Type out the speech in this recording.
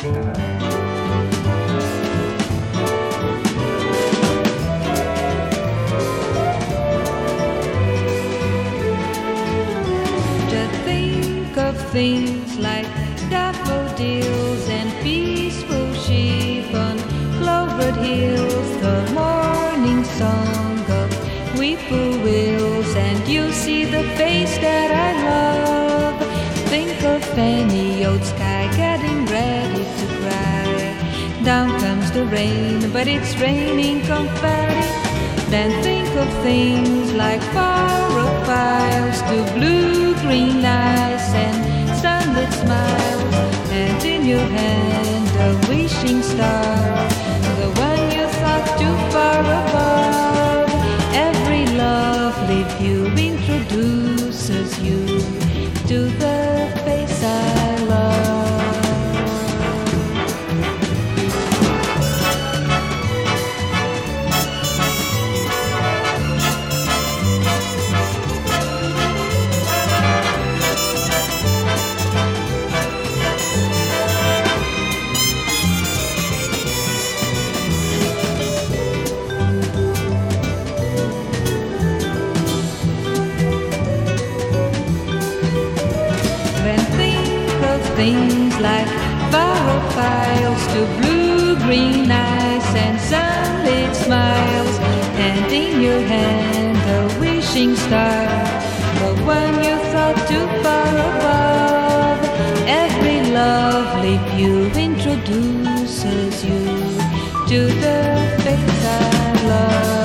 Things like daffodils and peaceful sheep on clovered hills, the morning song of whippoorwills, and you see the face that I love. Think of any old sky getting ready to cry. Down comes the rain, but it's raining confetti. Then think of things like far-off files to blue-green eyes and sunlit smiles, and in your hand a wishing star, the one you thought too far above. Every lovely view introduces you to the face I love. Things like far-off files to blue-green eyes and sunlit smiles, and in your hand a wishing star, the one you thought too far above. Every lovely view introduces you to the face I love.